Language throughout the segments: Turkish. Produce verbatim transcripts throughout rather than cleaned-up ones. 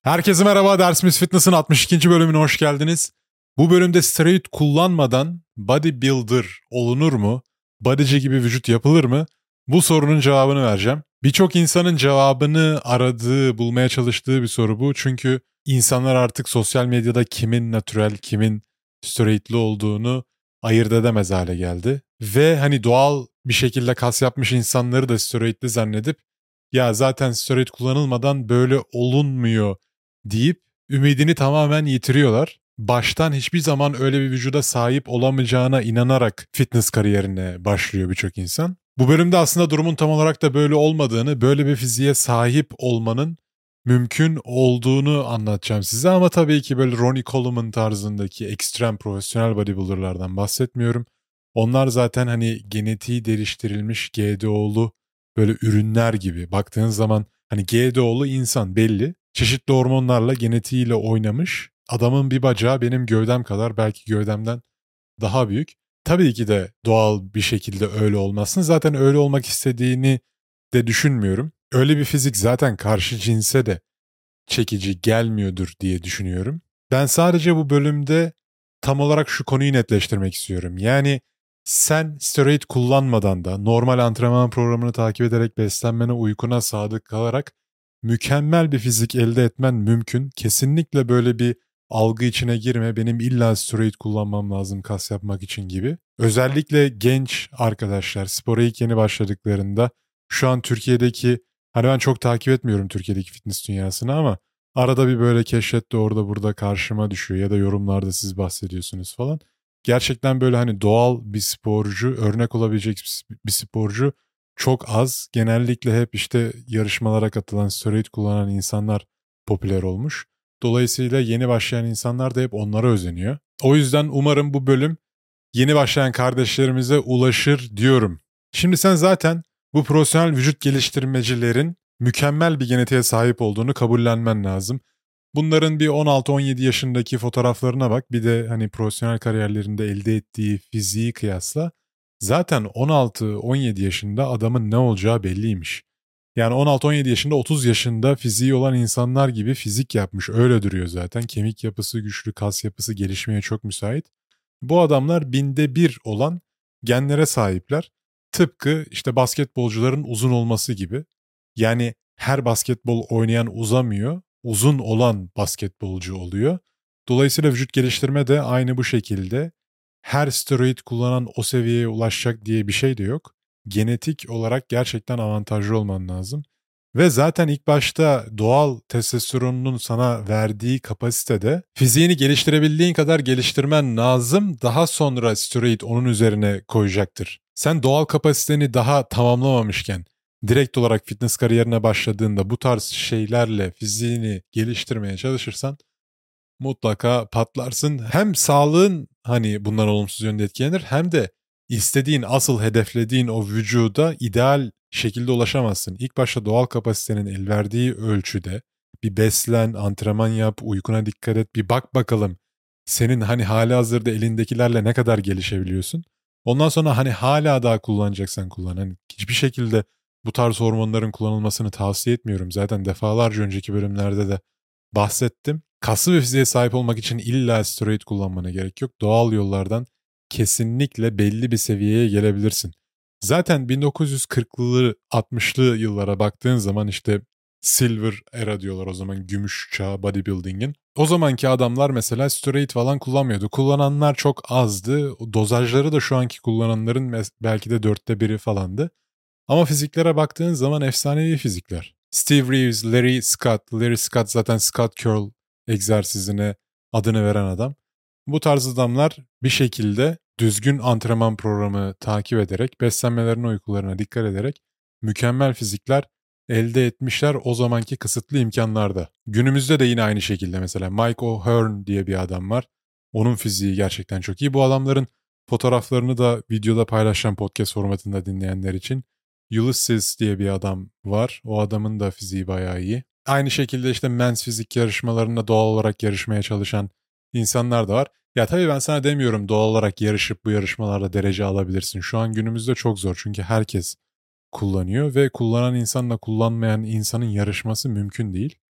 Herkese merhaba, Dersimiz Fitness'ın altmış ikinci bölümüne hoş geldiniz. Bu bölümde steroid kullanmadan bodybuilder olunur mu? Bodyci gibi vücut yapılır mı? Bu sorunun cevabını vereceğim. Birçok insanın cevabını aradığı, bulmaya çalıştığı bir soru bu. Çünkü insanlar artık sosyal medyada kimin natürel, kimin steroidli olduğunu ayırt edemez hale geldi. Ve hani doğal bir şekilde kas yapmış insanları da steroidli zannedip ya zaten steroid kullanılmadan böyle olunmuyor deyip ümidini tamamen yitiriyorlar. Baştan hiçbir zaman öyle bir vücuda sahip olamayacağına inanarak fitness kariyerine başlıyor birçok insan. Bu bölümde aslında durumun tam olarak da böyle olmadığını, böyle bir fiziğe sahip olmanın mümkün olduğunu anlatacağım size. Ama tabii ki böyle Ronnie Coleman tarzındaki ekstrem profesyonel bodybuilderlardan bahsetmiyorum. Onlar zaten hani genetiği değiştirilmiş G D O'lu böyle ürünler gibi. Baktığın zaman hani G D O'lu insan belli. Çeşitli hormonlarla, genetiğiyle oynamış. Adamın bir bacağı benim gövdem kadar, belki gövdemden daha büyük. Tabii ki de doğal bir şekilde öyle olmazsın. Zaten öyle olmak istediğini de düşünmüyorum. Öyle bir fizik zaten karşı cinse de çekici gelmiyordur diye düşünüyorum. Ben sadece bu bölümde tam olarak şu konuyu netleştirmek istiyorum. Yani sen steroid kullanmadan da normal antrenman programını takip ederek beslenmene, uykuna sadık kalarak mükemmel bir fizik elde etmen mümkün. Kesinlikle böyle bir algı içine girme. Benim illa steroid kullanmam lazım kas yapmak için gibi. Özellikle genç arkadaşlar spora ilk yeni başladıklarında şu an Türkiye'deki, hani ben çok takip etmiyorum Türkiye'deki fitness dünyasını ama arada bir böyle keşfette orada burada karşıma düşüyor ya da yorumlarda siz bahsediyorsunuz falan. Gerçekten böyle hani doğal bir sporcu, örnek olabilecek bir sporcu çok az. Genellikle hep işte yarışmalara katılan, steroid kullanan insanlar popüler olmuş. Dolayısıyla yeni başlayan insanlar da hep onlara özeniyor. O yüzden umarım bu bölüm yeni başlayan kardeşlerimize ulaşır diyorum. Şimdi sen zaten bu profesyonel vücut geliştirmecilerin mükemmel bir genetiğe sahip olduğunu kabullenmen lazım. Bunların bir on altı on yedi yaşındaki fotoğraflarına bak, bir de hani profesyonel kariyerlerinde elde ettiği fiziği kıyasla. Zaten on altı on yedi yaşında adamın ne olacağı belliymiş. Yani on altı on yedi yaşında otuz yaşında fiziği olan insanlar gibi fizik yapmış, öyle duruyor zaten. Kemik yapısı güçlü, kas yapısı gelişmeye çok müsait. Bu adamlar binde bir olan genlere sahipler. Tıpkı işte basketbolcuların uzun olması gibi. Yani her basketbol oynayan uzamıyor, uzun olan basketbolcu oluyor. Dolayısıyla vücut geliştirme de aynı bu şekilde. Her steroid kullanan o seviyeye ulaşacak diye bir şey de yok. Genetik olarak gerçekten avantajlı olman lazım. Ve zaten ilk başta doğal testosteronunun sana verdiği kapasitede fiziğini geliştirebildiğin kadar geliştirmen lazım. Daha sonra steroid onun üzerine koyacaktır. Sen doğal kapasiteni daha tamamlamamışken direkt olarak fitness kariyerine başladığında bu tarz şeylerle fiziğini geliştirmeye çalışırsan mutlaka patlarsın. Hem sağlığın hani bundan olumsuz yönde etkilenir, hem de istediğin, asıl hedeflediğin o vücuda ideal şekilde ulaşamazsın. İlk başta doğal kapasitenin el verdiği ölçüde bir beslen, antrenman yap, uykuna dikkat et, bir bak bakalım senin hani hali hazırda elindekilerle ne kadar gelişebiliyorsun. Ondan sonra hani hala daha kullanacaksan kullan. Hani hiçbir şekilde bu tarz hormonların kullanılmasını tavsiye etmiyorum. Zaten defalarca önceki bölümlerde de bahsettim. Kaslı bir fiziğe sahip olmak için illa steroid kullanmana gerek yok. Doğal yollardan kesinlikle belli bir seviyeye gelebilirsin. Zaten bin dokuz yüz kırklı altmışlı yıllara baktığın zaman işte Silver Era diyorlar o zaman, gümüş çağı bodybuilding'in. O zamanki adamlar mesela steroid falan kullanmıyordu. Kullananlar çok azdı. Dozajları da şu anki kullananların belki de dörtte biri falandı. Ama fiziklere baktığın zaman efsanevi fizikler. Steve Reeves, Larry Scott, Larry Scott zaten Scott Curl egzersizine adını veren adam. Bu tarz adamlar bir şekilde düzgün antrenman programı takip ederek, beslenmelerine, uykularına dikkat ederek mükemmel fizikler elde etmişler o zamanki kısıtlı imkanlarda. Günümüzde de yine aynı şekilde mesela Mike O'Hearn diye bir adam var. Onun fiziği gerçekten çok iyi. Bu adamların fotoğraflarını da videoda paylaşacağım podcast formatında dinleyenler için. Ulysses diye bir adam var. O adamın da fiziği bayağı iyi. Aynı şekilde işte men's fizik yarışmalarında doğal olarak yarışmaya çalışan insanlar da var. Ya tabii ben sana demiyorum doğal olarak yarışıp bu yarışmalarda derece alabilirsin. Şu an günümüzde çok zor çünkü herkes kullanıyor ve kullanan insanla kullanmayan insanın yarışması mümkün değil.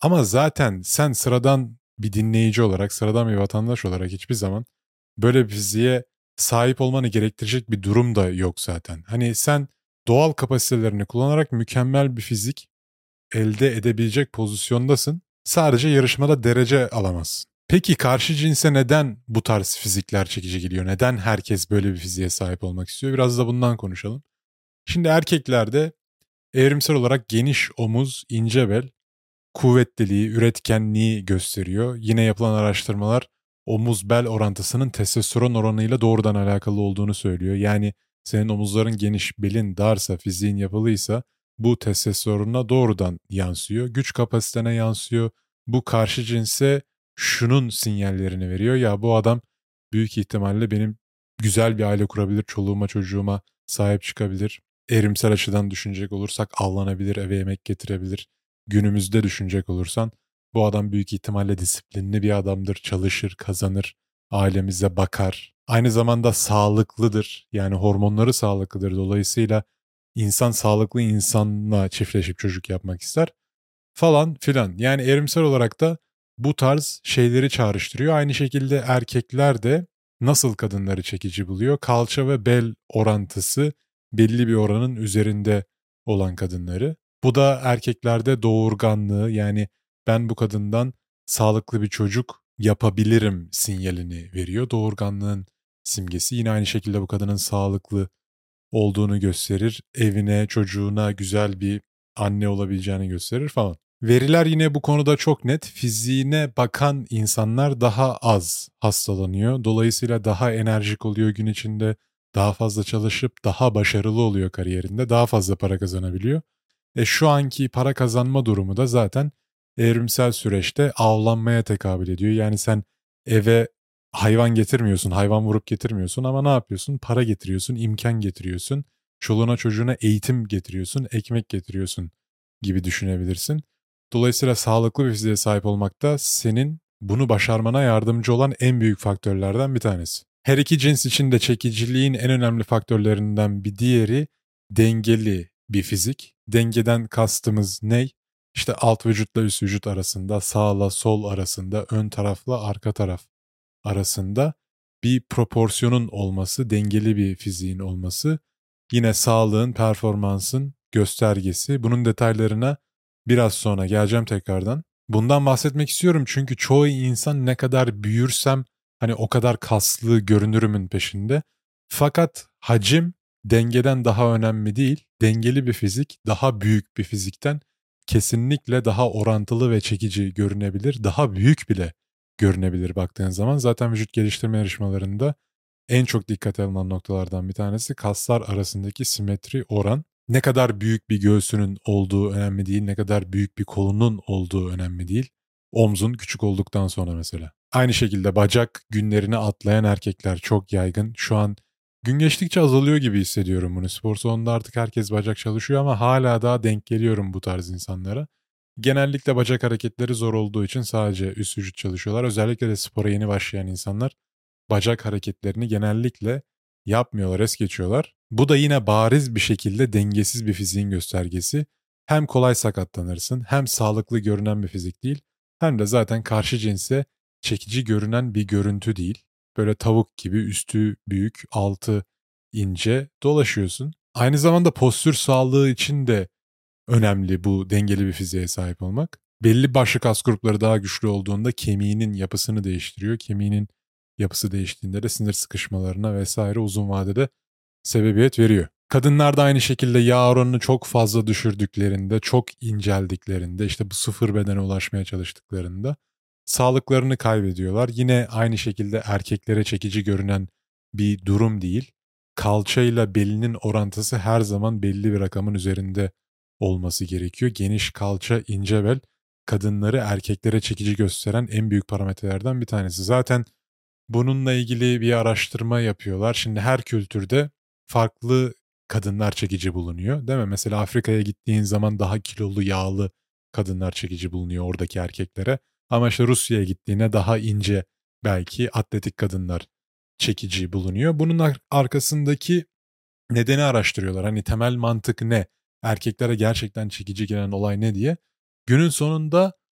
Ama zaten sen sıradan bir dinleyici olarak, sıradan bir vatandaş olarak hiçbir zaman böyle bir fiziğe sahip olmanı gerektirecek bir durum da yok zaten. Hani sen doğal kapasitelerini kullanarak mükemmel bir fizik elde edebilecek pozisyondasın. Sadece yarışmada derece alamazsın. Peki karşı cinse neden bu tarz fizikler çekici geliyor? Neden herkes böyle bir fiziğe sahip olmak istiyor? Biraz da bundan konuşalım. Şimdi erkeklerde evrimsel olarak geniş omuz, ince bel, kuvvetliliği, üretkenliği gösteriyor. Yine yapılan araştırmalar omuz-bel orantısının testosteron oranıyla doğrudan alakalı olduğunu söylüyor. Yani senin omuzların geniş, belin darsa, fiziğin yapılıysa bu testosterona doğrudan yansıyor. Güç kapasitene yansıyor. Bu karşı cinse şunun sinyallerini veriyor. Ya bu adam büyük ihtimalle benim güzel bir aile kurabilir, çoluğuma çocuğuma sahip çıkabilir. Erimsel açıdan düşünecek olursak avlanabilir, eve yemek getirebilir. Günümüzde düşünecek olursan bu adam büyük ihtimalle disiplinli bir adamdır, çalışır, kazanır, ailemize bakar. Aynı zamanda sağlıklıdır. Yani hormonları sağlıklıdır. Dolayısıyla insan sağlıklı insanla çiftleşip çocuk yapmak ister falan filan. Yani evrimsel olarak da bu tarz şeyleri çağrıştırıyor. Aynı şekilde erkekler de nasıl kadınları çekici buluyor? Kalça ve bel orantısı belli bir oranın üzerinde olan kadınları. Bu da erkeklerde doğurganlığı, yani ben bu kadından sağlıklı bir çocuk yapabilirim sinyalini veriyor. Doğurganlığın simgesi. Yine aynı şekilde bu kadının sağlıklı olduğunu gösterir. Evine, çocuğuna güzel bir anne olabileceğini gösterir falan. Veriler yine bu konuda çok net. Fiziğine bakan insanlar daha az hastalanıyor. Dolayısıyla daha enerjik oluyor gün içinde. Daha fazla çalışıp daha başarılı oluyor kariyerinde. Daha fazla para kazanabiliyor. E şu anki para kazanma durumu da zaten evrimsel süreçte avlanmaya tekabül ediyor. Yani sen eve hayvan getirmiyorsun, hayvan vurup getirmiyorsun ama ne yapıyorsun? Para getiriyorsun, imkan getiriyorsun. Çoluğuna çocuğuna eğitim getiriyorsun, ekmek getiriyorsun gibi düşünebilirsin. Dolayısıyla sağlıklı bir fiziğe sahip olmak da senin bunu başarmana yardımcı olan en büyük faktörlerden bir tanesi. Her iki cins için de çekiciliğin en önemli faktörlerinden bir diğeri dengeli bir fizik. Dengeden kastımız ne? İşte alt vücutla üst vücut arasında, sağla sol arasında, ön tarafla arka taraf arasında bir proporsiyonun olması, dengeli bir fiziğin olması, yine sağlığın, performansın göstergesi. Bunun detaylarına biraz sonra geleceğim tekrardan. Bundan bahsetmek istiyorum çünkü çoğu insan ne kadar büyürsem hani o kadar kaslı görünürümün peşinde. Fakat hacim dengeden daha önemli değil. Dengeli bir fizik daha büyük bir fizikten kesinlikle daha orantılı ve çekici görünebilir. Daha büyük bile görünebilir baktığın zaman. Zaten vücut geliştirme yarışmalarında en çok dikkate alınan noktalardan bir tanesi kaslar arasındaki simetri oran. Ne kadar büyük bir göğsünün olduğu önemli değil, ne kadar büyük bir kolunun olduğu önemli değil. Omzun küçük olduktan sonra mesela. Aynı şekilde bacak günlerini atlayan erkekler çok yaygın. Şu an gün geçtikçe azalıyor gibi hissediyorum bunu. Spor salonunda artık herkes bacak çalışıyor ama hala daha denk geliyorum bu tarz insanlara. Genellikle bacak hareketleri zor olduğu için sadece üst vücut çalışıyorlar. Özellikle de spora yeni başlayan insanlar bacak hareketlerini genellikle yapmıyorlar, es geçiyorlar. Bu da yine bariz bir şekilde dengesiz bir fiziğin göstergesi. Hem kolay sakatlanırsın, hem sağlıklı görünen bir fizik değil, hem de zaten karşı cinse çekici görünen bir görüntü değil. Böyle tavuk gibi üstü büyük, altı ince dolaşıyorsun. Aynı zamanda postür sağlığı için de önemli bu dengeli bir fiziğe sahip olmak. Belli başlı kas grupları daha güçlü olduğunda kemiğinin yapısını değiştiriyor. Kemiğinin yapısı değiştiğinde de sinir sıkışmalarına vesaire uzun vadede sebebiyet veriyor. Kadınlar da aynı şekilde yağ oranını çok fazla düşürdüklerinde, çok inceldiklerinde, işte bu sıfır bedene ulaşmaya çalıştıklarında sağlıklarını kaybediyorlar. Yine aynı şekilde erkeklere çekici görünen bir durum değil. Kalçayla belinin orantısı her zaman belli bir rakamın üzerinde olması gerekiyor. Geniş kalça, ince bel kadınları erkeklere çekici gösteren en büyük parametrelerden bir tanesi. Zaten bununla ilgili bir araştırma yapıyorlar. Şimdi her kültürde farklı kadınlar çekici bulunuyor, değil mi? Mesela Afrika'ya gittiğin zaman daha kilolu, yağlı kadınlar çekici bulunuyor oradaki erkeklere. Ama işte Rusya'ya gittiğine daha ince, belki atletik kadınlar çekici bulunuyor. Bunun ar- arkasındaki nedeni araştırıyorlar. Hani temel mantık ne? Erkeklere gerçekten çekici gelen olay ne diye. Günün sonunda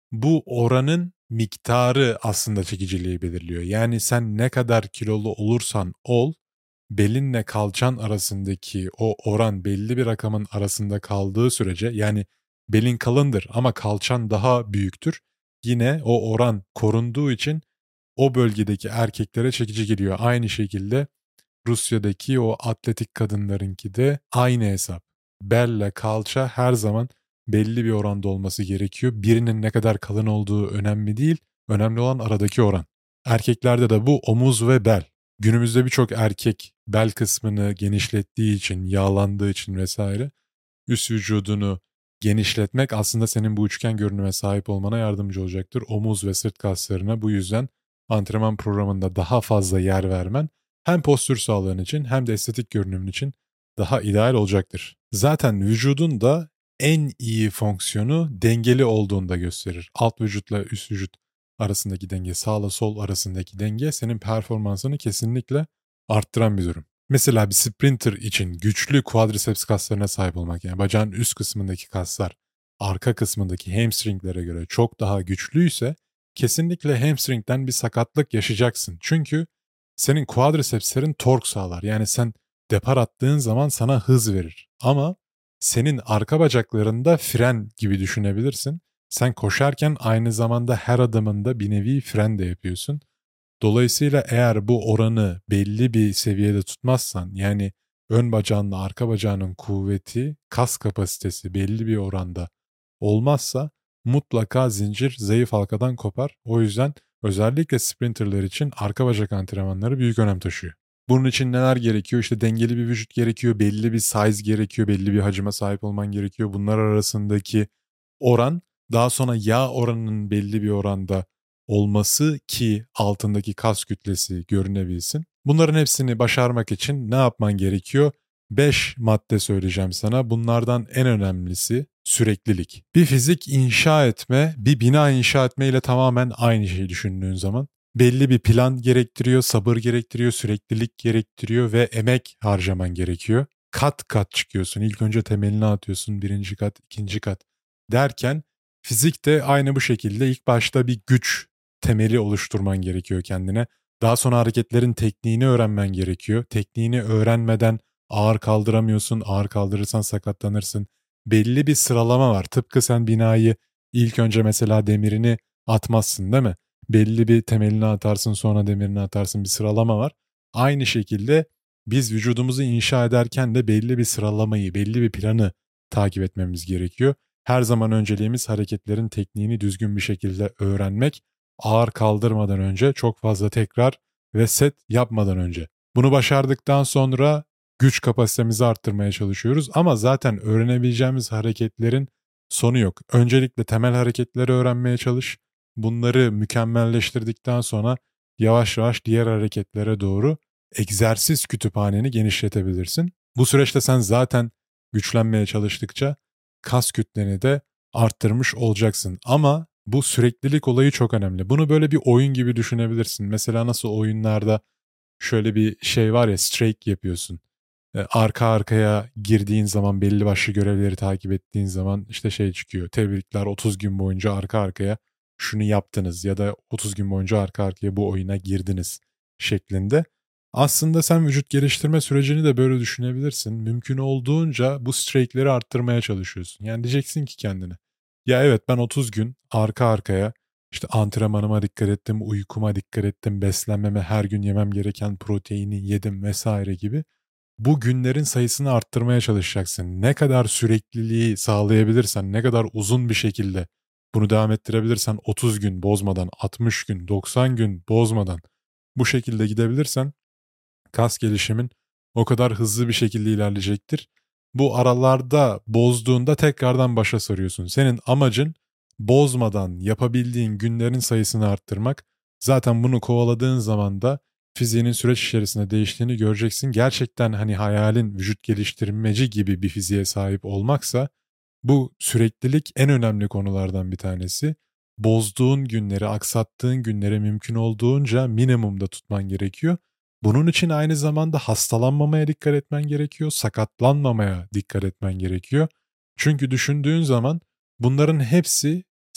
Bu oranın miktarı aslında çekiciliği belirliyor. Yani sen ne kadar kilolu olursan ol, belinle kalçan arasındaki o oran belli bir rakamın arasında kaldığı sürece, yani belin kalındır ama kalçan daha büyüktür. Yine o oran korunduğu için o bölgedeki erkeklere çekici geliyor. Aynı şekilde Rusya'daki o atletik kadınlarınki de aynı hesap. Belle kalça her zaman belli bir oranda olması gerekiyor. Birinin ne kadar kalın olduğu önemli değil. Önemli olan aradaki oran. Erkeklerde de bu omuz ve bel. Günümüzde birçok erkek bel kısmını genişlettiği için, yağlandığı için vesaire üst vücudunu genişletmek aslında senin bu üçgen görünüme sahip olmana yardımcı olacaktır. Omuz ve sırt kaslarına bu yüzden antrenman programında daha fazla yer vermen hem postür sağlığın için hem de estetik görünümün için daha ideal olacaktır. Zaten vücudun da en iyi fonksiyonu dengeli olduğunda gösterir. Alt vücutla üst vücut arasındaki denge, sağla sol arasındaki denge senin performansını kesinlikle arttıran bir durum. Mesela bir sprinter için güçlü quadriceps kaslarına sahip olmak, yani bacağın üst kısmındaki kaslar arka kısmındaki hamstringlere göre çok daha güçlüyse kesinlikle hamstringden bir sakatlık yaşayacaksın. Çünkü senin quadricepslerin tork sağlar. Yani sen depar attığın zaman sana hız verir. Ama senin arka bacaklarında fren gibi düşünebilirsin. Sen koşarken aynı zamanda her adımında bir nevi fren de yapıyorsun. Dolayısıyla eğer bu oranı belli bir seviyede tutmazsan, yani ön bacağınla arka bacağının kuvveti, kas kapasitesi belli bir oranda olmazsa mutlaka zincir zayıf halkadan kopar. O yüzden özellikle sprinterler için arka bacak antrenmanları büyük önem taşıyor. Bunun için neler gerekiyor? İşte dengeli bir vücut gerekiyor, belli bir size gerekiyor, belli bir hacime sahip olman gerekiyor. Bunlar arasındaki oran, daha sonra yağ oranının belli bir oranda olması ki altındaki kas kütlesi görünebilsin. Bunların hepsini başarmak için ne yapman gerekiyor? beş madde söyleyeceğim sana. Bunlardan en önemlisi süreklilik. Bir fizik inşa etme, bir bina inşa etme ile tamamen aynı şeyi düşündüğün zaman belli bir plan gerektiriyor, sabır gerektiriyor, süreklilik gerektiriyor ve emek harcaman gerekiyor. Kat kat çıkıyorsun. İlk önce temelini atıyorsun, birinci kat, ikinci kat derken fizik de aynı bu şekilde ilk başta bir güç temeli oluşturman gerekiyor kendine. Daha sonra hareketlerin tekniğini öğrenmen gerekiyor. Tekniğini öğrenmeden ağır kaldıramıyorsun. Ağır kaldırırsan sakatlanırsın. Belli bir sıralama var. Tıpkı sen binayı ilk önce mesela demirini atmazsın, değil mi? Belli bir temelini atarsın, sonra demirini atarsın, bir sıralama var. Aynı şekilde biz vücudumuzu inşa ederken de belli bir sıralamayı, belli bir planı takip etmemiz gerekiyor. Her zaman önceliğimiz hareketlerin tekniğini düzgün bir şekilde öğrenmek, ağır kaldırmadan önce, çok fazla tekrar ve set yapmadan önce. Bunu başardıktan sonra güç kapasitemizi arttırmaya çalışıyoruz ama zaten öğrenebileceğimiz hareketlerin sonu yok. Öncelikle temel hareketleri öğrenmeye çalış. Bunları mükemmelleştirdikten sonra yavaş yavaş diğer hareketlere doğru egzersiz kütüphaneni genişletebilirsin. Bu süreçte sen zaten güçlenmeye çalıştıkça kas kütleni de arttırmış olacaksın. Ama bu süreklilik olayı çok önemli. Bunu böyle bir oyun gibi düşünebilirsin. Mesela nasıl oyunlarda şöyle bir şey var ya, streak yapıyorsun. E, arka arkaya girdiğin zaman, belli başlı görevleri takip ettiğin zaman işte şey çıkıyor. Tebrikler, otuz gün boyunca arka arkaya şunu yaptınız ya da otuz gün boyunca arka arkaya bu oyuna girdiniz şeklinde. Aslında sen vücut geliştirme sürecini de böyle düşünebilirsin. Mümkün olduğunca bu streakleri arttırmaya çalışıyorsun. Yani diyeceksin ki kendine, ya evet ben otuz gün arka arkaya işte antrenmanıma dikkat ettim, uykuma dikkat ettim, beslenmeme, her gün yemem gereken proteini yedim vesaire gibi. Bu günlerin sayısını arttırmaya çalışacaksın. Ne kadar sürekliliği sağlayabilirsen, ne kadar uzun bir şekilde bunu devam ettirebilirsen, otuz gün bozmadan, altmış gün, doksan gün bozmadan bu şekilde gidebilirsen kas gelişimin o kadar hızlı bir şekilde ilerleyecektir. Bu aralarda bozduğunda tekrardan başa sarıyorsun. Senin amacın bozmadan yapabildiğin günlerin sayısını arttırmak. Zaten bunu kovaladığın zaman da fiziğinin süreç içerisinde değiştiğini göreceksin. Gerçekten hani hayalin vücut geliştirmeci gibi bir fiziğe sahip olmaksa bu süreklilik en önemli konulardan bir tanesi. Bozduğun günleri, aksattığın günleri mümkün olduğunca minimumda tutman gerekiyor. Bunun için aynı zamanda hastalanmamaya dikkat etmen gerekiyor, sakatlanmamaya dikkat etmen gerekiyor. Çünkü düşündüğün zaman bunların hepsi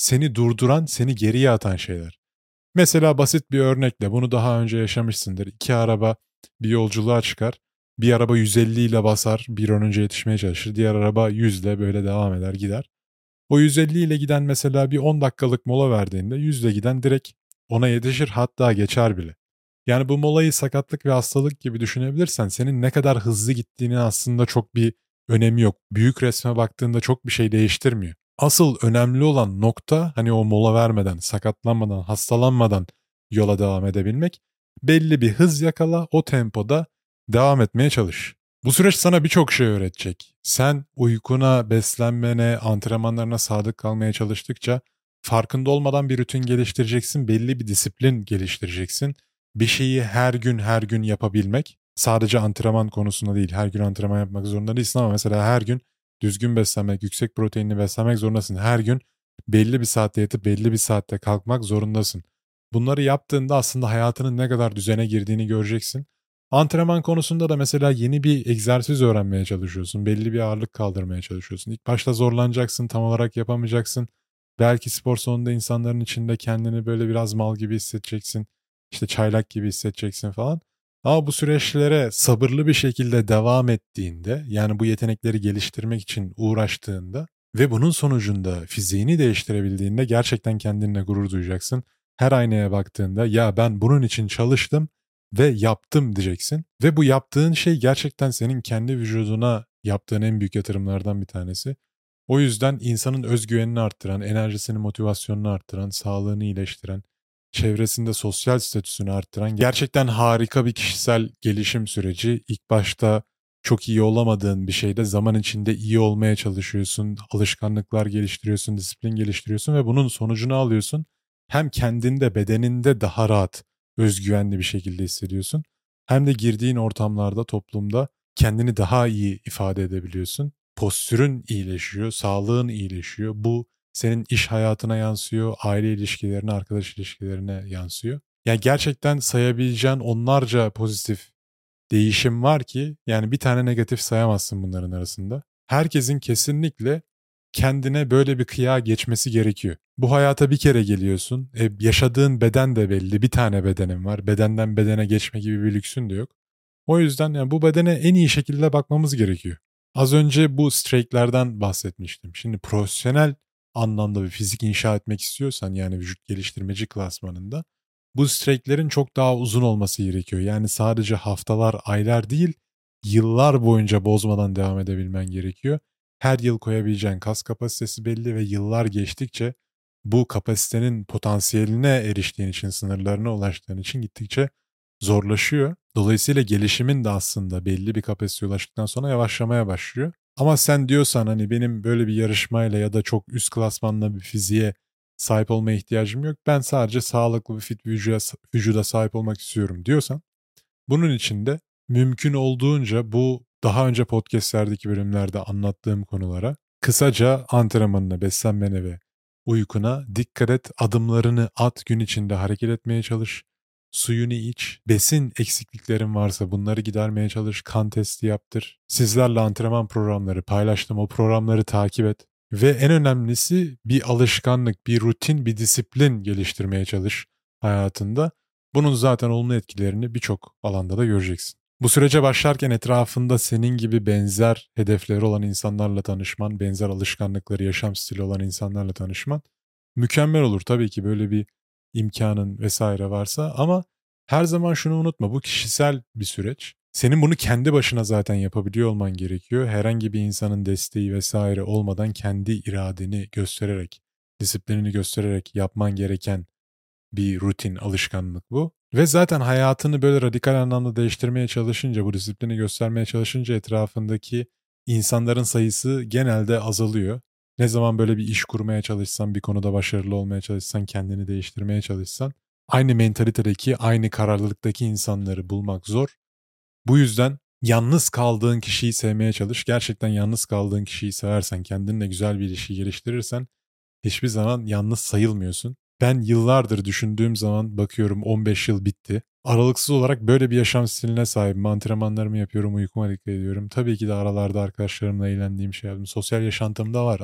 seni durduran, seni geriye atan şeyler. Mesela basit bir örnekle bunu daha önce yaşamışsındır. İki araba bir yolculuğa çıkar. Bir araba yüz elli ile basar, bir an önce yetişmeye çalışır. Diğer araba yüz ile böyle devam eder gider. O yüz elli ile giden mesela bir on dakikalık mola verdiğinde yüz ile giden direkt ona yetişir, hatta geçer bile. Yani bu molayı sakatlık ve hastalık gibi düşünebilirsen senin ne kadar hızlı gittiğinin aslında çok bir önemi yok. Büyük resme baktığında çok bir şey değiştirmiyor. Asıl önemli olan nokta hani o mola vermeden, sakatlanmadan, hastalanmadan yola devam edebilmek. Belli bir hız yakala, o tempoda devam etmeye çalış. Bu süreç sana birçok şey öğretecek. Sen uykuna, beslenmene, antrenmanlarına sadık kalmaya çalıştıkça farkında olmadan bir rutin geliştireceksin, belli bir disiplin geliştireceksin. Bir şeyi her gün her gün yapabilmek, sadece antrenman konusunda değil, her gün antrenman yapmak zorunda değilsin ama mesela her gün düzgün beslenmek, yüksek proteinli beslenmek zorundasın. Her gün belli bir saatte yatıp belli bir saatte kalkmak zorundasın. Bunları yaptığında aslında hayatının ne kadar düzene girdiğini göreceksin. Antrenman konusunda da mesela yeni bir egzersiz öğrenmeye çalışıyorsun. Belli bir ağırlık kaldırmaya çalışıyorsun. İlk başta zorlanacaksın, tam olarak yapamayacaksın. Belki spor salonunda insanların içinde kendini böyle biraz mal gibi hissedeceksin. İşte çaylak gibi hissedeceksin falan. Ama bu süreçlere sabırlı bir şekilde devam ettiğinde, yani bu yetenekleri geliştirmek için uğraştığında ve bunun sonucunda fiziğini değiştirebildiğinde gerçekten kendinle gurur duyacaksın. Her aynaya baktığında ya ben bunun için çalıştım ve yaptım diyeceksin. Ve bu yaptığın şey gerçekten senin kendi vücuduna yaptığın en büyük yatırımlardan bir tanesi. O yüzden insanın özgüvenini arttıran, enerjisini, motivasyonunu arttıran, sağlığını iyileştiren, çevresinde sosyal statüsünü arttıran gerçekten harika bir kişisel gelişim süreci. İlk başta çok iyi olamadığın bir şeyde zaman içinde iyi olmaya çalışıyorsun, alışkanlıklar geliştiriyorsun, disiplin geliştiriyorsun ve bunun sonucunu alıyorsun. Hem kendinde, bedeninde daha rahat, özgüvenli bir şekilde hissediyorsun. Hem de girdiğin ortamlarda, toplumda kendini daha iyi ifade edebiliyorsun. Postürün iyileşiyor, sağlığın iyileşiyor. Bu senin iş hayatına yansıyor, aile ilişkilerine, arkadaş ilişkilerine yansıyor. Yani gerçekten sayabileceğin onlarca pozitif değişim var ki yani bir tane negatif sayamazsın bunların arasında. Herkesin kesinlikle kendine böyle bir kıyağa geçmesi gerekiyor. Bu hayata bir kere geliyorsun. E, yaşadığın beden de belli. Bir tane bedenin var. Bedenden bedene geçme gibi bir lüksün de yok. O yüzden yani bu bedene en iyi şekilde bakmamız gerekiyor. Az önce bu streaklerden bahsetmiştim. Şimdi profesyonel anlamda bir fizik inşa etmek istiyorsan yani vücut geliştirmeci klasmanında bu streaklerin çok daha uzun olması gerekiyor. Yani sadece haftalar, aylar değil, yıllar boyunca bozmadan devam edebilmen gerekiyor. Her yıl koyabileceğin kas kapasitesi belli ve yıllar geçtikçe bu kapasitenin potansiyeline eriştiğin için, sınırlarına ulaştığın için gittikçe zorlaşıyor. Dolayısıyla gelişimin de aslında belli bir kapasiteye ulaştıktan sonra yavaşlamaya başlıyor. Ama sen diyorsan hani benim böyle bir yarışmayla ya da çok üst klasmanla bir fiziğe sahip olmaya ihtiyacım yok. Ben sadece sağlıklı bir fit vücuda, vücuda sahip olmak istiyorum diyorsan bunun için de mümkün olduğunca bu daha önce podcastlerdeki bölümlerde anlattığım konulara kısaca antrenmanına, beslenmene ve uykuna dikkat et, adımlarını at, gün içinde hareket etmeye çalış, suyunu iç, besin eksikliklerin varsa bunları gidermeye çalış, kan testi yaptır. Sizlerle antrenman programları paylaştım, o programları takip et. Ve en önemlisi bir alışkanlık, bir rutin, bir disiplin geliştirmeye çalış hayatında. Bunun zaten olumlu etkilerini birçok alanda da göreceksin. Bu sürece başlarken etrafında senin gibi benzer hedefleri olan insanlarla tanışman, benzer alışkanlıkları, yaşam stili olan insanlarla tanışman mükemmel olur. Tabii ki böyle bir imkanın vesaire varsa ama her zaman şunu unutma, bu kişisel bir süreç. Senin bunu kendi başına zaten yapabiliyor olman gerekiyor. Herhangi bir insanın desteği vesaire olmadan kendi iradeni göstererek, disiplinini göstererek yapman gereken bir rutin, alışkanlık bu. Ve zaten hayatını böyle radikal anlamda değiştirmeye çalışınca, bu disiplini göstermeye çalışınca etrafındaki insanların sayısı genelde azalıyor. Ne zaman böyle bir iş kurmaya çalışsan, bir konuda başarılı olmaya çalışsan, kendini değiştirmeye çalışsan, aynı mentalitedeki, aynı kararlılıktaki insanları bulmak zor. Bu yüzden yalnız kaldığın kişiyi sevmeye çalış. Gerçekten yalnız kaldığın kişiyi seversen, kendinle güzel bir ilişki geliştirirsen hiçbir zaman yalnız sayılmıyorsun. Ben yıllardır düşündüğüm zaman bakıyorum on beş yıl bitti. Aralıksız olarak böyle bir yaşam stiline sahibim. Antrenmanlarımı yapıyorum, uykuma dikkat ediyorum. Tabii ki de aralarda arkadaşlarımla eğlendiğim şey yapıyorum. Sosyal yaşantım da var ama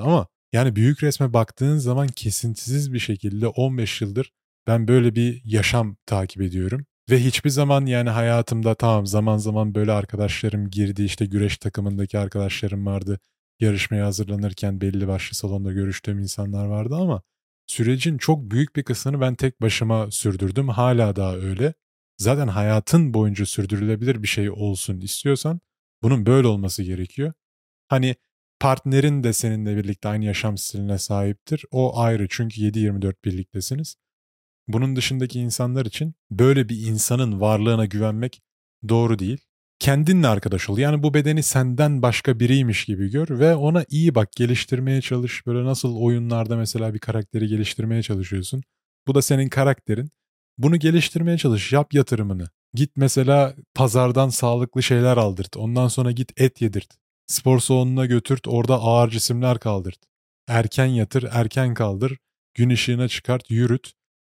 Yani büyük resme baktığın zaman kesintisiz bir şekilde on beş yıldır ben böyle bir yaşam takip ediyorum. Ve hiçbir zaman yani hayatımda tamam zaman zaman böyle arkadaşlarım girdi, işte güreş takımındaki arkadaşlarım vardı. Yarışmaya hazırlanırken belli başlı salonda görüştüğüm insanlar vardı ama sürecin çok büyük bir kısmını ben tek başıma sürdürdüm. Hala daha öyle. Zaten hayatın boyunca sürdürülebilir bir şey olsun istiyorsan bunun böyle olması gerekiyor. Hani partnerin de seninle birlikte aynı yaşam stiline sahiptir. O ayrı çünkü yedi yirmi dört birliktesiniz. Bunun dışındaki insanlar için böyle bir insanın varlığına güvenmek doğru değil. Kendinle arkadaş ol. Yani bu bedeni senden başka biriymiş gibi gör ve ona iyi bak, geliştirmeye çalış. Böyle nasıl oyunlarda mesela bir karakteri geliştirmeye çalışıyorsun. Bu da senin karakterin. Bunu geliştirmeye çalış, yap yatırımını. Git mesela pazardan sağlıklı şeyler aldırt. Ondan sonra git et yedirt. Spor salonuna götürt, orada ağır cisimler kaldırt. Erken yatır, erken kaldır. Gün ışığına çıkart, yürüt.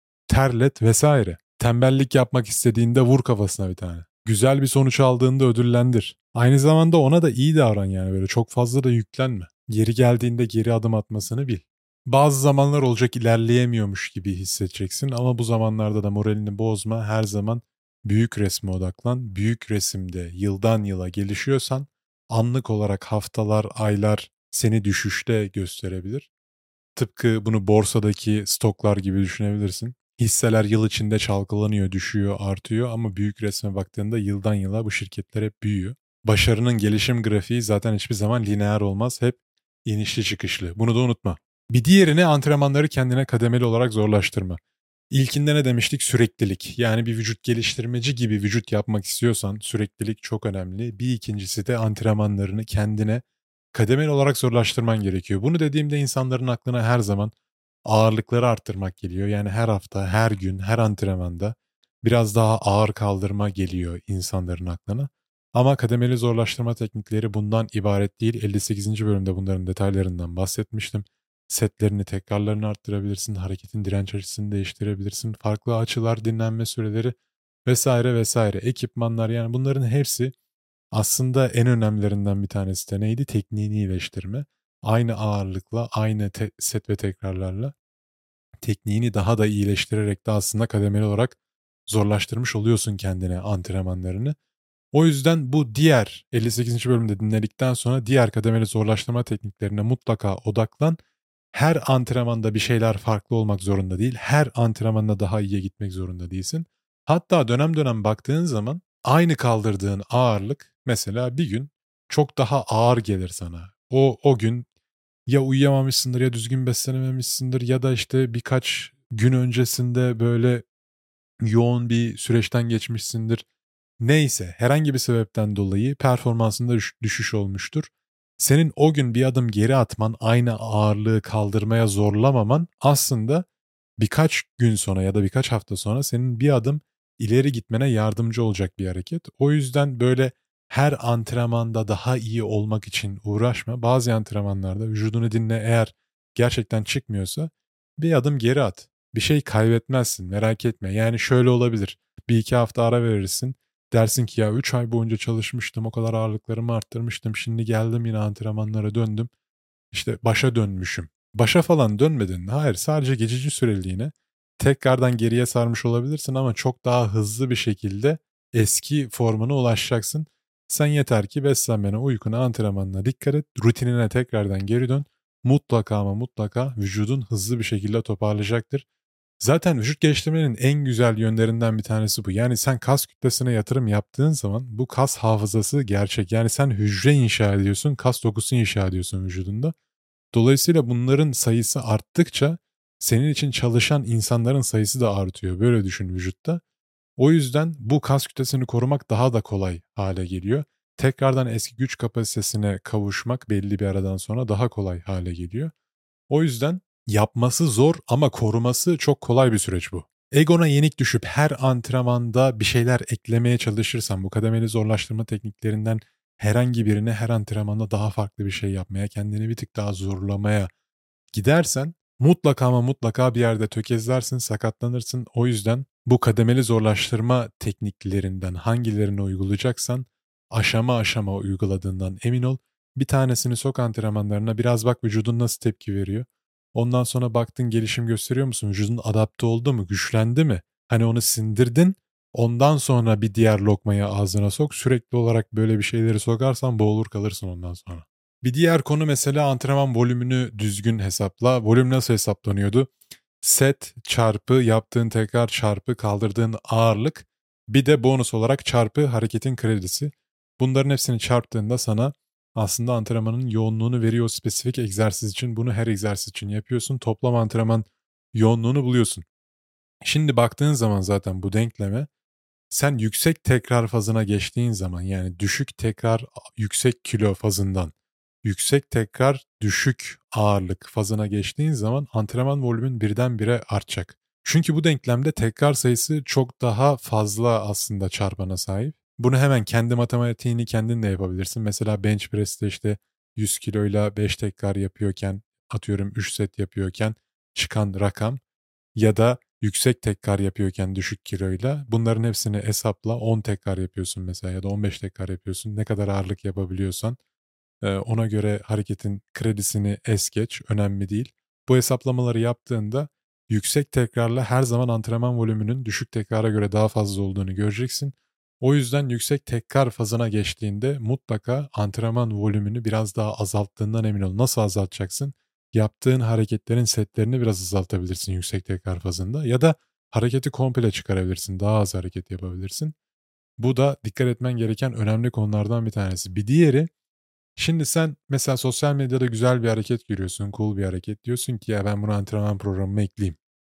Terlet vesaire. Tembellik yapmak istediğinde vur kafasına bir tane. Güzel bir sonuç aldığında ödüllendir. Aynı zamanda ona da iyi davran, yani böyle çok fazla da yüklenme. Yeri geldiğinde geri adım atmasını bil. Bazı zamanlar olacak ilerleyemiyormuş gibi hissedeceksin ama bu zamanlarda da moralini bozma. Her zaman büyük resme odaklan. Büyük resimde yıldan yıla gelişiyorsan anlık olarak haftalar, aylar seni düşüşte gösterebilir. Tıpkı bunu borsadaki stoklar gibi düşünebilirsin. Hisseler yıl içinde çalkalanıyor, düşüyor, artıyor ama büyük resme baktığında yıldan yıla bu şirketler hep büyüyor. Başarının gelişim grafiği zaten hiçbir zaman lineer olmaz. Hep inişli çıkışlı. Bunu da unutma. Bir diğerini antrenmanları kendine kademeli olarak zorlaştırma. İlkinde ne demiştik? Süreklilik. Yani bir vücut geliştirmeci gibi vücut yapmak istiyorsan süreklilik çok önemli. Bir ikincisi de antrenmanlarını kendine kademeli olarak zorlaştırman gerekiyor. Bunu dediğimde insanların aklına her zaman ağırlıkları arttırmak geliyor. Yani her hafta, her gün, her antrenmanda biraz daha ağır kaldırma geliyor insanların aklına. Ama kademeli zorlaştırma teknikleri bundan ibaret değil. elli sekizinci bölümde bunların detaylarından bahsetmiştim. Setlerini, tekrarlarını arttırabilirsin, hareketin direnç açısını değiştirebilirsin, farklı açılar, dinlenme süreleri vesaire vesaire. Ekipmanlar, yani bunların hepsi aslında en önemlilerinden bir tanesi de neydi? Tekniğini iyileştirme. Aynı ağırlıkla, aynı te- set ve tekrarlarla tekniğini daha da iyileştirerek de aslında kademeli olarak zorlaştırmış oluyorsun kendine antrenmanlarını. O yüzden bu diğer elli sekizinci bölümde dinledikten sonra diğer kademeli zorlaştırma tekniklerine mutlaka odaklan. Her antrenmanda bir şeyler farklı olmak zorunda değil. Her antrenmanda daha iyiye gitmek zorunda değilsin. Hatta dönem dönem baktığın zaman aynı kaldırdığın ağırlık mesela bir gün çok daha ağır gelir sana. O o gün ya uyuyamamışsındır ya düzgün beslenememişsindir ya da işte birkaç gün öncesinde böyle yoğun bir süreçten geçmişsindir. Neyse, herhangi bir sebepten dolayı performansında düş- düşüş olmuştur. Senin o gün bir adım geri atman, aynı ağırlığı kaldırmaya zorlamaman aslında birkaç gün sonra ya da birkaç hafta sonra senin bir adım ileri gitmene yardımcı olacak bir hareket. O yüzden böyle her antrenmanda daha iyi olmak için uğraşma. Bazı antrenmanlarda vücudunu dinle, eğer gerçekten çıkmıyorsa bir adım geri at. Bir şey kaybetmezsin, merak etme. Yani şöyle olabilir. Bir iki hafta ara verirsin. Dersin ki ya üç ay boyunca çalışmıştım, o kadar ağırlıklarımı arttırmıştım. Şimdi geldim yine antrenmanlara döndüm. İşte başa dönmüşüm. Başa falan dönmedin. Hayır, sadece geçici süreliğine tekrardan geriye sarmış olabilirsin ama çok daha hızlı bir şekilde eski formuna ulaşacaksın. Sen yeter ki beslenmene, uykuna, antrenmanına dikkat et. Rutinine tekrardan geri dön. Mutlaka ama mutlaka vücudun hızlı bir şekilde toparlayacaktır. Zaten vücut geliştirmenin en güzel yönlerinden bir tanesi bu. Yani sen kas kütlesine yatırım yaptığın zaman bu kas hafızası gerçek. Yani sen hücre inşa ediyorsun, kas dokusu inşa ediyorsun vücudunda. Dolayısıyla bunların sayısı arttıkça senin için çalışan insanların sayısı da artıyor. Böyle düşün vücutta. O yüzden bu kas kütlesini korumak daha da kolay hale geliyor. Tekrardan eski güç kapasitesine kavuşmak belli bir aradan sonra daha kolay hale geliyor. O yüzden yapması zor ama koruması çok kolay bir süreç bu. Egona yenik düşüp her antrenmanda bir şeyler eklemeye çalışırsan, bu kademeli zorlaştırma tekniklerinden herhangi birine her antrenmanda daha farklı bir şey yapmaya, kendini bir tık daha zorlamaya gidersen mutlaka ama mutlaka bir yerde tökezlersin, sakatlanırsın. O yüzden bu kademeli zorlaştırma tekniklerinden hangilerini uygulayacaksan aşama aşama uyguladığından emin ol. Bir tanesini sok antrenmanlarına, biraz bak vücudun nasıl tepki veriyor. Ondan sonra baktın gelişim gösteriyor musun? Vücudun adapte oldu mu? Güçlendi mi? Hani onu sindirdin. Ondan sonra bir diğer lokmayı ağzına sok. Sürekli olarak böyle bir şeyleri sokarsan boğulur kalırsın ondan sonra. Bir diğer konu mesela antrenman volümünü düzgün hesapla. Volüm nasıl hesaplanıyordu? Set çarpı yaptığın tekrar çarpı kaldırdığın ağırlık, bir de bonus olarak çarpı hareketin kredisi. Bunların hepsini çarptığında sana aslında antrenmanın yoğunluğunu veriyor o spesifik egzersiz için. Bunu her egzersiz için yapıyorsun. Toplam antrenman yoğunluğunu buluyorsun. Şimdi baktığın zaman zaten bu denkleme, sen yüksek tekrar fazına geçtiğin zaman, yani düşük tekrar yüksek kilo fazından yüksek tekrar düşük ağırlık fazına geçtiğin zaman antrenman volümün birdenbire artacak. Çünkü bu denklemde tekrar sayısı çok daha fazla aslında çarpana sahip. Bunu hemen kendi matematiğini kendin de yapabilirsin. Mesela bench press'te işte yüz kiloyla beş tekrar yapıyorken, atıyorum üç set yapıyorken çıkan rakam, ya da yüksek tekrar yapıyorken düşük kiloyla bunların hepsini hesapla. on tekrar yapıyorsun mesela ya da on beş tekrar yapıyorsun. Ne kadar ağırlık yapabiliyorsan ona göre hareketin kredisini es geç, önemli değil. Bu hesaplamaları yaptığında yüksek tekrarla her zaman antrenman volümünün düşük tekrara göre daha fazla olduğunu göreceksin. O yüzden yüksek tekrar fazına geçtiğinde mutlaka antrenman volümünü biraz daha azalttığından emin ol. Nasıl azaltacaksın? Yaptığın hareketlerin setlerini biraz azaltabilirsin yüksek tekrar fazında, ya da hareketi komple çıkarabilirsin, daha az hareket yapabilirsin. Bu da dikkat etmen gereken önemli konulardan bir tanesi. Bir diğeri, şimdi sen mesela sosyal medyada güzel bir hareket görüyorsun, cool bir hareket. Diyorsun ki ya ben bunu antrenman programıma ekleyeyim.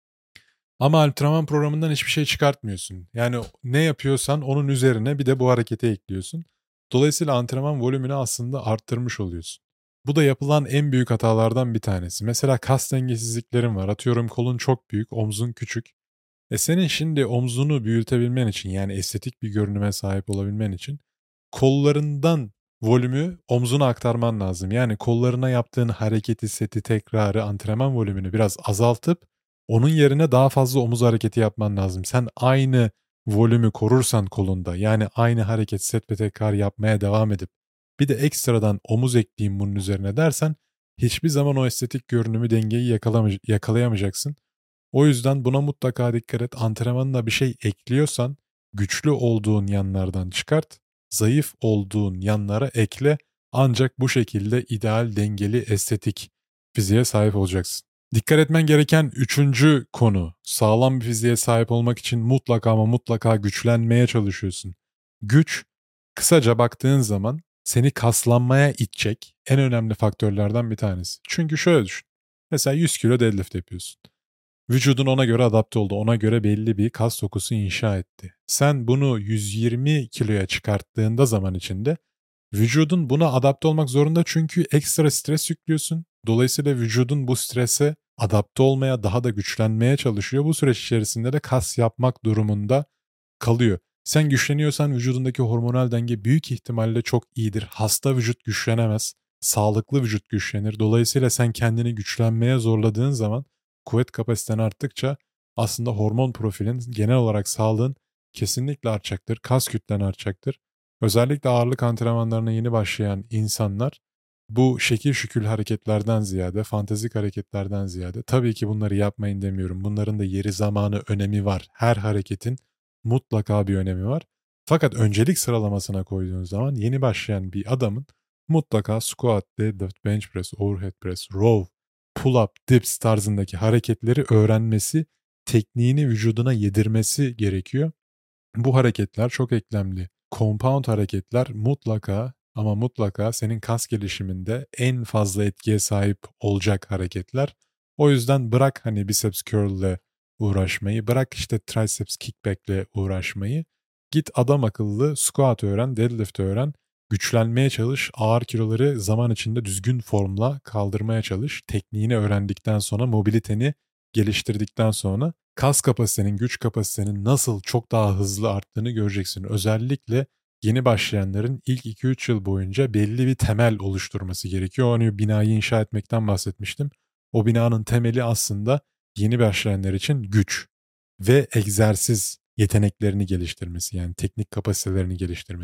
Ama antrenman programından hiçbir şey çıkartmıyorsun. Yani ne yapıyorsan onun üzerine bir de bu hareketi ekliyorsun. Dolayısıyla antrenman volümünü aslında arttırmış oluyorsun. Bu da yapılan en büyük hatalardan bir tanesi. Mesela kas dengesizliklerin var. Atıyorum kolun çok büyük, omzun küçük. E senin şimdi omzunu büyütebilmen için, yani estetik bir görünüme sahip olabilmen için kollarından volümü omzuna aktarman lazım. Yani kollarına yaptığın hareketi, seti, tekrarı, antrenman volümünü biraz azaltıp onun yerine daha fazla omuz hareketi yapman lazım. Sen aynı volümü korursan kolunda, yani aynı hareket, set ve tekrar yapmaya devam edip bir de ekstradan omuz ekleyeyim bunun üzerine dersen hiçbir zaman o estetik görünümü, dengeyi yakalayamayacaksın. O yüzden buna mutlaka dikkat et. Antrenmanına bir şey ekliyorsan güçlü olduğun yanlardan çıkart, zayıf olduğun yanlara ekle. Ancak bu şekilde ideal, dengeli, estetik fiziğe sahip olacaksın. Dikkat etmen gereken üçüncü konu, sağlam bir fiziğe sahip olmak için mutlaka ama mutlaka güçlenmeye çalışıyorsun. Güç, kısaca baktığın zaman seni kaslanmaya itecek en önemli faktörlerden bir tanesi. Çünkü şöyle düşün. Mesela yüz kilo deadlift yapıyorsun. Vücudun ona göre adapte oldu. Ona göre belli bir kas dokusu inşa etti. Sen bunu yüz yirmi kiloya çıkarttığında zaman içinde vücudun buna adapte olmak zorunda, çünkü ekstra stres yüklüyorsun. Dolayısıyla vücudun bu strese adapte olmaya, daha da güçlenmeye çalışıyor. Bu süreç içerisinde de kas yapmak durumunda kalıyor. Sen güçleniyorsan vücudundaki hormonal denge büyük ihtimalle çok iyidir. Hasta vücut güçlenemez. Sağlıklı vücut güçlenir. Dolayısıyla sen kendini güçlenmeye zorladığın zaman kuvvet kapasiten arttıkça aslında hormon profilin, genel olarak sağlığın kesinlikle artacaktır. Kas kütlen artacaktır. Özellikle ağırlık antrenmanlarına yeni başlayan insanlar bu şekil şükül hareketlerden ziyade, fantezik hareketlerden ziyade, tabii ki bunları yapmayın demiyorum. Bunların da yeri, zamanı, önemi var. Her hareketin mutlaka bir önemi var. Fakat öncelik sıralamasına koyduğun zaman yeni başlayan bir adamın mutlaka squat, deadlift, bench press, overhead press, row, pull-up, dips tarzındaki hareketleri öğrenmesi, tekniğini vücuduna yedirmesi gerekiyor. Bu hareketler çok eklemli. Compound hareketler mutlaka ama mutlaka senin kas gelişiminde en fazla etkiye sahip olacak hareketler. O yüzden bırak hani biceps curl'le uğraşmayı, bırak işte triceps kickback'le uğraşmayı. Git adam akıllı squat öğren, deadlift öğren, güçlenmeye çalış, ağır kiloları zaman içinde düzgün formla kaldırmaya çalış. Tekniğini öğrendikten sonra, mobiliteni geliştirdikten sonra kas kapasitenin, güç kapasitenin nasıl çok daha hızlı arttığını göreceksin. Özellikle yeni başlayanların ilk iki üç yıl boyunca belli bir temel oluşturması gerekiyor. O hani binayı inşa etmekten bahsetmiştim. O binanın temeli aslında yeni başlayanlar için güç ve egzersiz yeteneklerini geliştirmesi, yani teknik kapasitelerini geliştirmeleri.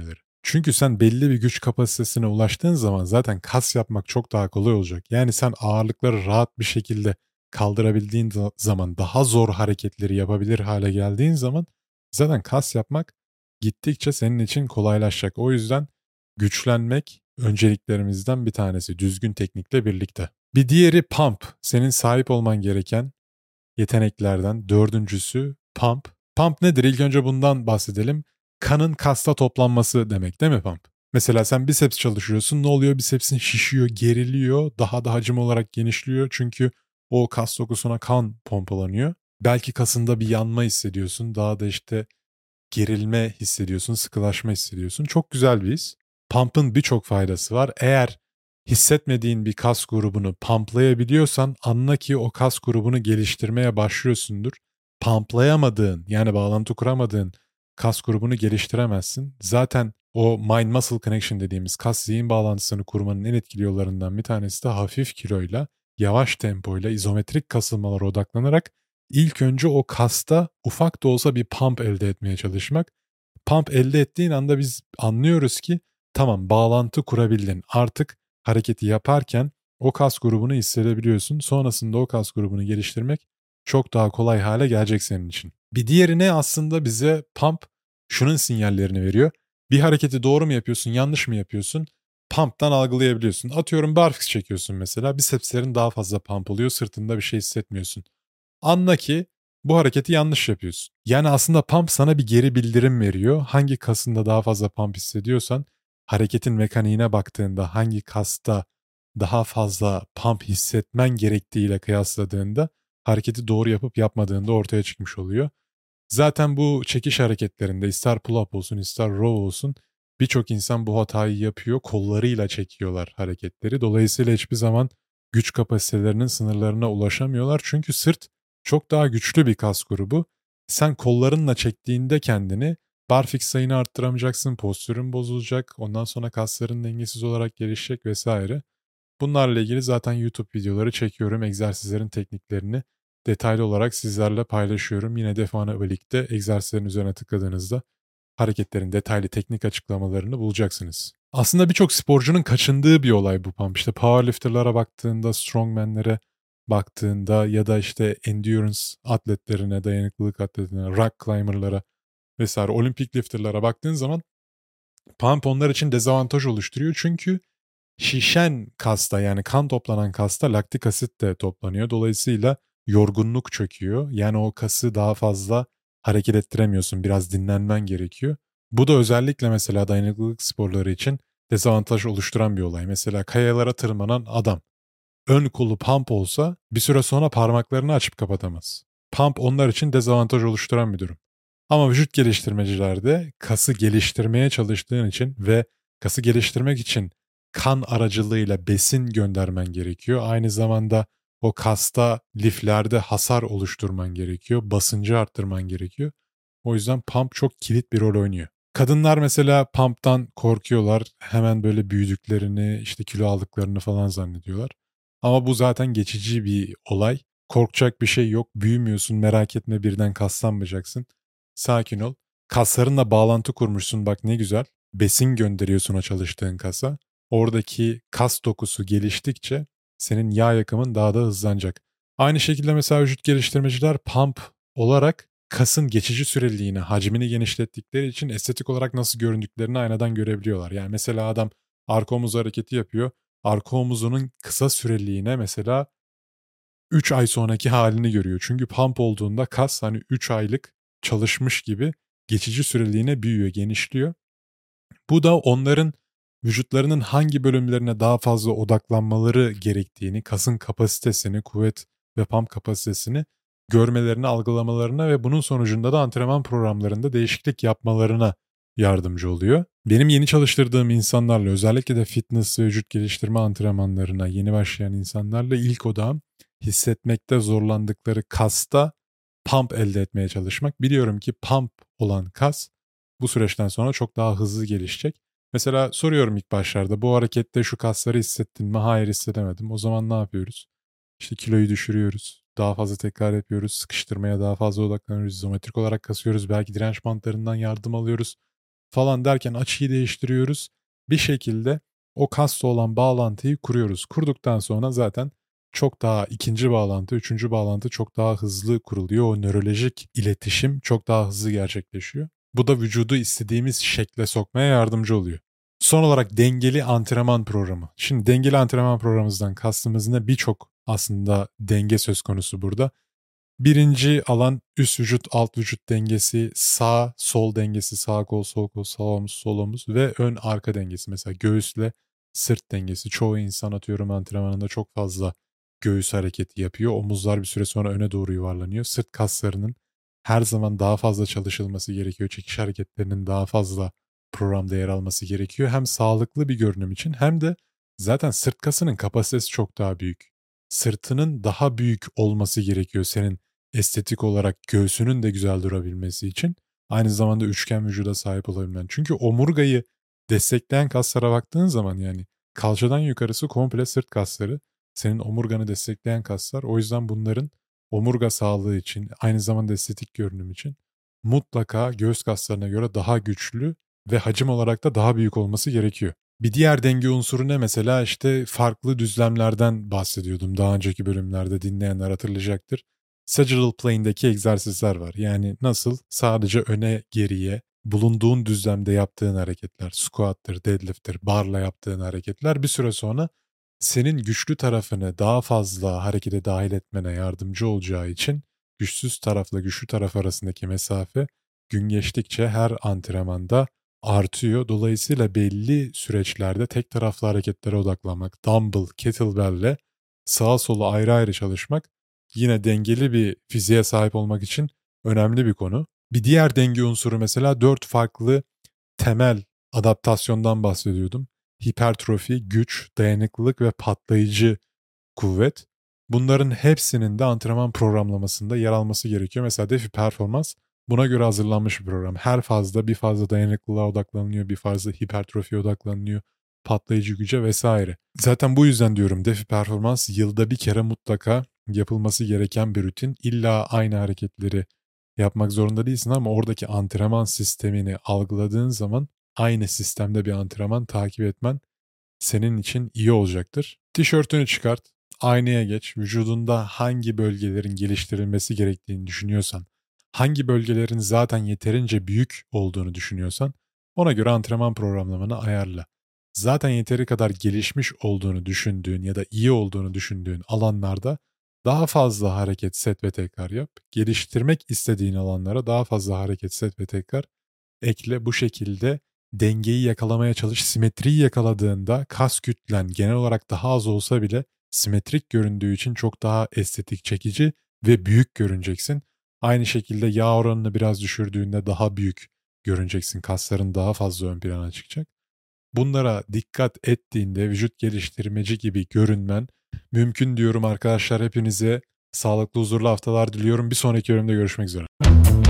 Çünkü sen belli bir güç kapasitesine ulaştığın zaman zaten kas yapmak çok daha kolay olacak. Yani sen ağırlıkları rahat bir şekilde kaldırabildiğin za- zaman, daha zor hareketleri yapabilir hale geldiğin zaman zaten kas yapmak gittikçe senin için kolaylaşacak. O yüzden güçlenmek önceliklerimizden bir tanesi düzgün teknikle birlikte. Bir diğeri pump. Senin sahip olman gereken yeteneklerden dördüncüsü pump. Pump nedir? İlk önce bundan bahsedelim. Kanın kasta toplanması demek değil mi pump? Mesela sen biceps çalışıyorsun. Ne oluyor? Bicepsin şişiyor, geriliyor. Daha da hacim olarak genişliyor. Çünkü o kas dokusuna kan pompalanıyor. Belki kasında bir yanma hissediyorsun. Daha da işte gerilme hissediyorsun, sıkılaşma hissediyorsun. Çok güzel bir his. Pump'ın birçok faydası var. Eğer hissetmediğin bir kas grubunu pumplayabiliyorsan anla ki o kas grubunu geliştirmeye başlıyorsundur. Pumplayamadığın yani bağlantı kuramadığın kas grubunu geliştiremezsin. Zaten o mind muscle connection dediğimiz kas zihin bağlantısını kurmanın en etkili yollarından bir tanesi de hafif kiloyla, yavaş tempoyla, izometrik kasılmalara odaklanarak İlk önce o kasta ufak da olsa bir pump elde etmeye çalışmak. Pump elde ettiğin anda biz anlıyoruz ki tamam bağlantı kurabildin. Artık hareketi yaparken o kas grubunu hissedebiliyorsun. Sonrasında o kas grubunu geliştirmek çok daha kolay hale gelecek senin için. Bir diğeri ne aslında bize pump şunun sinyallerini veriyor. Bir hareketi doğru mu yapıyorsun, yanlış mı yapıyorsun? Pump'tan algılayabiliyorsun. Atıyorum barfiks çekiyorsun mesela. Bisepslerin daha fazla pump oluyor, sırtında bir şey hissetmiyorsun. Anla ki bu hareketi yanlış yapıyorsun. Yani aslında pump sana bir geri bildirim veriyor. Hangi kasında daha fazla pump hissediyorsan hareketin mekaniğine baktığında hangi kasta daha fazla pump hissetmen gerektiğiyle kıyasladığında hareketi doğru yapıp yapmadığında ortaya çıkmış oluyor. Zaten bu çekiş hareketlerinde ister pull-up olsun ister row olsun birçok insan bu hatayı yapıyor. Kollarıyla çekiyorlar hareketleri. Dolayısıyla hiçbir zaman güç kapasitelerinin sınırlarına ulaşamıyorlar. Çünkü sırt çok daha güçlü bir kas grubu. Sen kollarınla çektiğinde kendini barfiks sayını arttıramayacaksın, postürün bozulacak, ondan sonra kasların dengesiz olarak gelişecek vesaire. Bunlarla ilgili zaten YouTube videoları çekiyorum, egzersizlerin tekniklerini detaylı olarak sizlerle paylaşıyorum. Yine Defane Abelik'te egzersizlerin üzerine tıkladığınızda hareketlerin detaylı teknik açıklamalarını bulacaksınız. Aslında birçok sporcunun kaçındığı bir olay bu pump. İşte powerlifter'lara baktığında, strongman'lere baktığında ya da işte endurance atletlerine, dayanıklılık atletlerine, rock climber'lara vesaire olimpik lifter'lara baktığın zaman pump onlar için dezavantaj oluşturuyor. Çünkü şişen kasta yani kan toplanan kasta laktik asit de toplanıyor. Dolayısıyla yorgunluk çöküyor. Yani o kası daha fazla hareket ettiremiyorsun. Biraz dinlenmen gerekiyor. Bu da özellikle mesela dayanıklılık sporları için dezavantaj oluşturan bir olay. Mesela kayalara tırmanan adam. Ön kolu pump olsa bir süre sonra parmaklarını açıp kapatamaz. Pump onlar için dezavantaj oluşturan bir durum. Ama vücut geliştirmecilerde kası geliştirmeye çalıştığın için ve kası geliştirmek için kan aracılığıyla besin göndermen gerekiyor. Aynı zamanda o kasta, liflerde hasar oluşturman gerekiyor. Basıncı arttırman gerekiyor. O yüzden pump çok kilit bir rol oynuyor. Kadınlar mesela pump'tan korkuyorlar. Hemen böyle büyüdüklerini, işte kilo aldıklarını falan zannediyorlar. Ama bu zaten geçici bir olay. Korkacak bir şey yok. Büyümüyorsun, merak etme, birden kaslanmayacaksın. Sakin ol. Kaslarınla bağlantı kurmuşsun, bak ne güzel. Besin gönderiyorsun o çalıştığın kasa. Oradaki kas dokusu geliştikçe senin yağ yakımın daha da hızlanacak. Aynı şekilde mesela vücut geliştirmeciler pump olarak kasın geçici süreliğini, hacmini genişlettikleri için estetik olarak nasıl göründüklerini aynadan görebiliyorlar. Yani mesela adam arka omuz hareketi yapıyor. Arka omuzunun kısa süreliğine mesela üç ay sonraki halini görüyor. Çünkü pump olduğunda kas hani üç aylık çalışmış gibi geçici süreliğine büyüyor, genişliyor. Bu da onların vücutlarının hangi bölümlerine daha fazla odaklanmaları gerektiğini, kasın kapasitesini, kuvvet ve pump kapasitesini görmelerini, algılamalarına ve bunun sonucunda da antrenman programlarında değişiklik yapmalarına yardımcı oluyor. Benim yeni çalıştırdığım insanlarla, özellikle de fitness ve vücut geliştirme antrenmanlarına yeni başlayan insanlarla ilk odağım hissetmekte zorlandıkları kasta pump elde etmeye çalışmak. Biliyorum ki pump olan kas bu süreçten sonra çok daha hızlı gelişecek. Mesela soruyorum ilk başlarda, bu harekette şu kasları hissettin mi? Hayır, hissedemedim. O zaman ne yapıyoruz? İşte kiloyu düşürüyoruz. Daha fazla tekrar yapıyoruz. Sıkıştırmaya daha fazla odaklanıyoruz. İzometrik olarak kasıyoruz. Belki direnç bantlarından yardım alıyoruz. falan derken açıyı değiştiriyoruz. Bir şekilde o kasla olan bağlantıyı kuruyoruz. Kurduktan sonra zaten çok daha ikinci bağlantı, üçüncü bağlantı çok daha hızlı kuruluyor. O nörolojik iletişim çok daha hızlı gerçekleşiyor. Bu da vücudu istediğimiz şekle sokmaya yardımcı oluyor. Son olarak dengeli antrenman programı. Şimdi dengeli antrenman programımızdan kastımız ne? Birçok aslında denge söz konusu burada. Birinci alan üst vücut alt vücut dengesi, sağ sol dengesi, sağ kol sol kol, sağ omuz sol omuz ve ön arka dengesi. Mesela göğüsle sırt dengesi. Çoğu insan atıyorum antrenmanında çok fazla göğüs hareketi yapıyor. Omuzlar bir süre sonra öne doğru yuvarlanıyor. Sırt kaslarının her zaman daha fazla çalışılması gerekiyor. Çekiş hareketlerinin daha fazla programda yer alması gerekiyor. Hem sağlıklı bir görünüm için hem de zaten sırt kasının kapasitesi çok daha büyük. Sırtının daha büyük olması gerekiyor senin estetik olarak göğsünün de güzel durabilmesi için. Aynı zamanda üçgen vücuda sahip olabilmen. Çünkü omurgayı destekleyen kaslara baktığın zaman yani kalçadan yukarısı komple sırt kasları. Senin omurganı destekleyen kaslar. O yüzden bunların omurga sağlığı için, aynı zamanda estetik görünüm için mutlaka göğüs kaslarına göre daha güçlü ve hacim olarak da daha büyük olması gerekiyor. Bir diğer denge unsuru ne mesela işte farklı düzlemlerden bahsediyordum daha önceki bölümlerde dinleyenler hatırlayacaktır. Sagittal plane'deki egzersizler var. Yani nasıl sadece öne geriye bulunduğun düzlemde yaptığın hareketler, squat'tır, deadlift'tir, barla yaptığın hareketler bir süre sonra senin güçlü tarafını daha fazla harekete dahil etmene yardımcı olacağı için güçsüz tarafla güçlü taraf arasındaki mesafe gün geçtikçe her antrenmanda artıyor. Dolayısıyla belli süreçlerde tek taraflı hareketlere odaklanmak, dumbbell, kettlebell'le sağa sola ayrı ayrı çalışmak yine dengeli bir fiziğe sahip olmak için önemli bir konu. Bir diğer denge unsuru mesela dört farklı temel adaptasyondan bahsediyordum. Hipertrofi, güç, dayanıklılık ve patlayıcı kuvvet. Bunların hepsinin de antrenman programlamasında yer alması gerekiyor. Mesela defi performans buna göre hazırlanmış bir program. Her fazda bir fazla dayanıklılığa odaklanılıyor, bir fazla hipertrofiye odaklanılıyor, patlayıcı güce vesaire. Zaten bu yüzden diyorum defi performans yılda bir kere mutlaka yapılması gereken bir rutin. İlla aynı hareketleri yapmak zorunda değilsin ama oradaki antrenman sistemini algıladığın zaman aynı sistemde bir antrenman takip etmen senin için iyi olacaktır. Tişörtünü çıkart, aynaya geç, vücudunda hangi bölgelerin geliştirilmesi gerektiğini düşünüyorsan, hangi bölgelerin zaten yeterince büyük olduğunu düşünüyorsan, ona göre antrenman programlamanı ayarla. Zaten yeteri kadar gelişmiş olduğunu düşündüğün ya da iyi olduğunu düşündüğün alanlarda daha fazla hareket, set ve tekrar yap. Geliştirmek istediğin alanlara daha fazla hareket, set ve tekrar ekle. Bu şekilde dengeyi yakalamaya çalış. Simetriyi yakaladığında kas kütlen genel olarak daha az olsa bile simetrik göründüğü için çok daha estetik çekici ve büyük görüneceksin. Aynı şekilde yağ oranını biraz düşürdüğünde daha büyük görüneceksin. Kasların daha fazla ön plana çıkacak. Bunlara dikkat ettiğinde vücut geliştirmeci gibi görünmen mümkün diyorum arkadaşlar. Hepinize sağlıklı huzurlu haftalar diliyorum. Bir sonraki bölümde görüşmek üzere.